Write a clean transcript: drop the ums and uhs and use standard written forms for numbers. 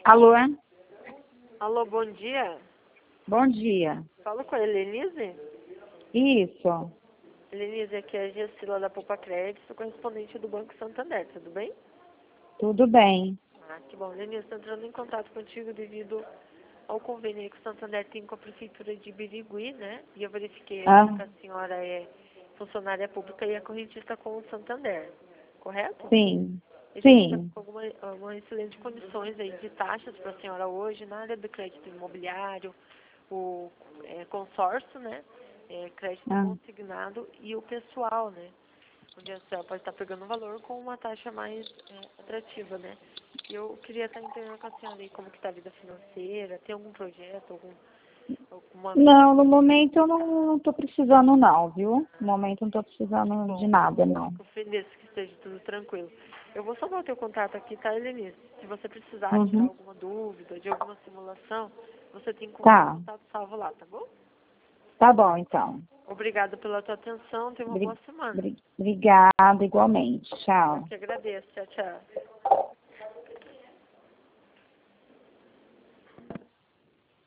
Alô? Alô, bom dia. Bom dia. Falo com a Helenise. Isso. Helenise, aqui é a Gessila da Poupa Crédito, correspondente do Banco Santander, tudo bem? Tudo bem. Ah, que bom. Helenise, estou entrando em contato contigo devido ao convênio que o Santander tem com a Prefeitura de Birigui, né? E eu verifiquei aqui que a senhora é funcionária pública e é correntista com o Santander, correto? Sim. A gente está Sim. com algumas excelentes condições aí de taxas para a senhora hoje na área do crédito imobiliário, o consórcio, né? Crédito Ah, consignado e o pessoal, né? Onde a senhora pode estar pegando um valor com uma taxa mais atrativa, né? E eu queria estar entendendo com a senhora aí como que está a vida financeira, tem algum projeto, alguma... Não, no momento eu não tô precisando não, viu? No momento eu não tô precisando de Bom, nada, não. fico feliz que esteja tudo tranquilo. Eu vou salvar o teu contato aqui, tá, Helenise? Se você precisar tirar Uhum. alguma dúvida de alguma simulação, você tem como Tá. contato salvo lá, tá bom? Tá bom, então. Obrigada pela tua atenção, tenha uma boa semana. Obrigada igualmente. Eu Tchau. que agradeço. Tchau, tchau.